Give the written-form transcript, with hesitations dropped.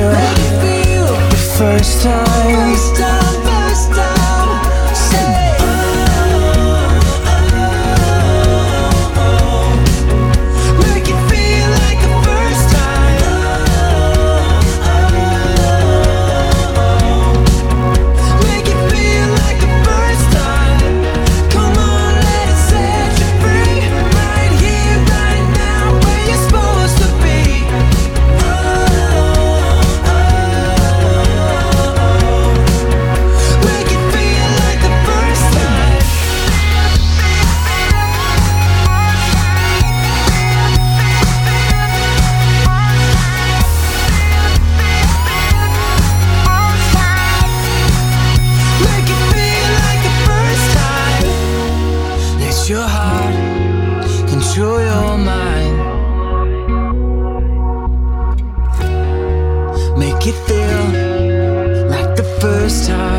feel like the first time. Say make it feel like the first time. Make it feel like the first time. Come on, let it set you free. Right here, right now, where you're supposed to be. Make it feel like the first time. Make it feel like the first time. Let your heart control your mind. Make it feel like the first time.